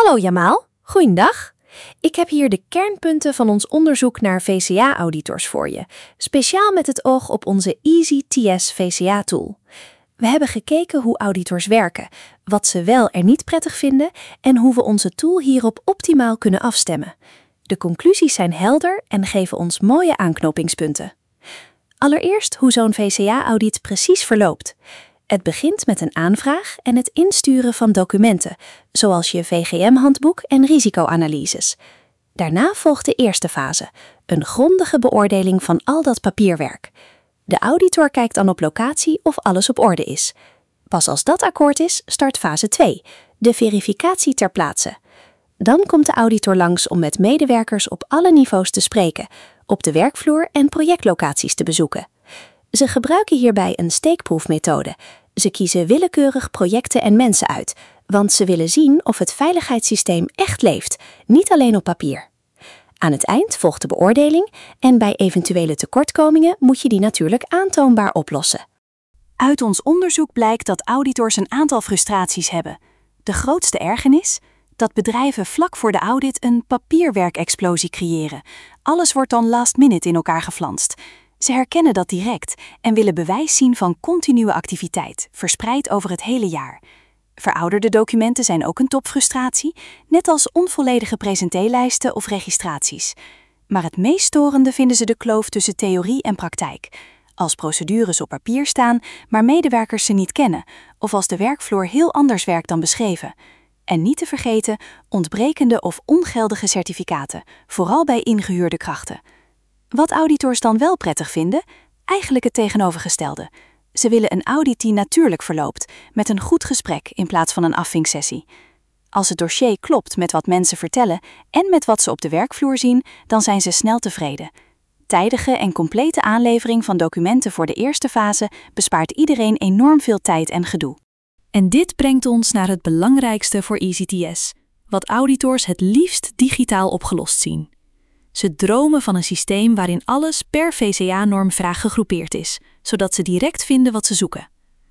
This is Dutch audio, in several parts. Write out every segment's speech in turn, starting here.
Hallo Jamaal, goeiedag. Ik heb hier de kernpunten van ons onderzoek naar VCA-auditors voor je, speciaal met het oog op onze EasyTS VCA-tool. We hebben gekeken hoe auditors werken, wat ze wel en niet prettig vinden en hoe we onze tool hierop optimaal kunnen afstemmen. De conclusies zijn helder en geven ons mooie aanknopingspunten. Allereerst hoe zo'n VCA-audit precies verloopt. Het begint met een aanvraag en het insturen van documenten, zoals je VGM-handboek en risicoanalyses. Daarna volgt de eerste fase, een grondige beoordeling van al dat papierwerk. De auditor kijkt dan op locatie of alles op orde is. Pas als dat akkoord is, start fase 2, de verificatie ter plaatse. Dan komt de auditor langs om met medewerkers op alle niveaus te spreken, op de werkvloer en projectlocaties te bezoeken. Ze gebruiken hierbij een steekproefmethode. Ze kiezen willekeurig projecten en mensen uit, want ze willen zien of het veiligheidssysteem echt leeft, niet alleen op papier. Aan het eind volgt de beoordeling en bij eventuele tekortkomingen moet je die natuurlijk aantoonbaar oplossen. Uit ons onderzoek blijkt dat auditors een aantal frustraties hebben. De grootste ergernis? Dat bedrijven vlak voor de audit een papierwerkexplosie creëren. Alles wordt dan last minute in elkaar geflanst. Ze herkennen dat direct en willen bewijs zien van continue activiteit, verspreid over het hele jaar. Verouderde documenten zijn ook een topfrustratie, net als onvolledige presenteerlijsten of registraties. Maar het meest storende vinden ze de kloof tussen theorie en praktijk. Als procedures op papier staan, maar medewerkers ze niet kennen, of als de werkvloer heel anders werkt dan beschreven. En niet te vergeten ontbrekende of ongeldige certificaten, vooral bij ingehuurde krachten. Wat auditors dan wel prettig vinden? Eigenlijk het tegenovergestelde. Ze willen een audit die natuurlijk verloopt, met een goed gesprek in plaats van een afvinksessie. Als het dossier klopt met wat mensen vertellen en met wat ze op de werkvloer zien, dan zijn ze snel tevreden. Tijdige en complete aanlevering van documenten voor de eerste fase bespaart iedereen enorm veel tijd en gedoe. En dit brengt ons naar het belangrijkste voor EasyTS, wat auditors het liefst digitaal opgelost zien. Ze dromen van een systeem waarin alles per VCA-normvraag gegroepeerd is, zodat ze direct vinden wat ze zoeken.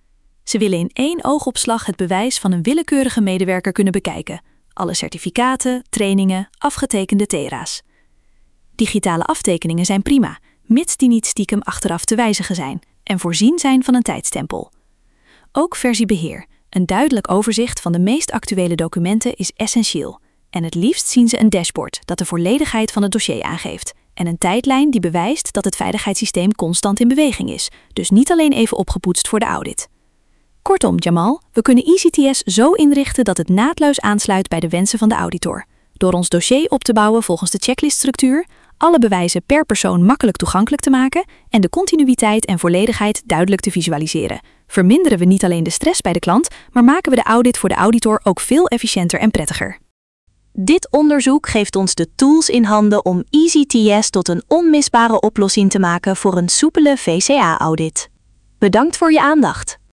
Ze willen in één oogopslag het bewijs van een willekeurige medewerker kunnen bekijken, alle certificaten, trainingen, afgetekende TERA's. Digitale aftekeningen zijn prima, mits die niet stiekem achteraf te wijzigen zijn en voorzien zijn van een tijdstempel. Ook versiebeheer, een duidelijk overzicht van de meest actuele documenten is essentieel. En het liefst zien ze een dashboard dat de volledigheid van het dossier aangeeft. En een tijdlijn die bewijst dat het veiligheidssysteem constant in beweging is. Dus niet alleen even opgepoetst voor de audit. Kortom, Jamal, we kunnen EasyTS zo inrichten dat het naadloos aansluit bij de wensen van de auditor. Door ons dossier op te bouwen volgens de checkliststructuur, alle bewijzen per persoon makkelijk toegankelijk te maken en de continuïteit en volledigheid duidelijk te visualiseren. Verminderen we niet alleen de stress bij de klant, maar maken we de audit voor de auditor ook veel efficiënter en prettiger. Dit onderzoek geeft ons de tools in handen om EasyTS tot een onmisbare oplossing te maken voor een soepele VCA-audit. Bedankt voor je aandacht.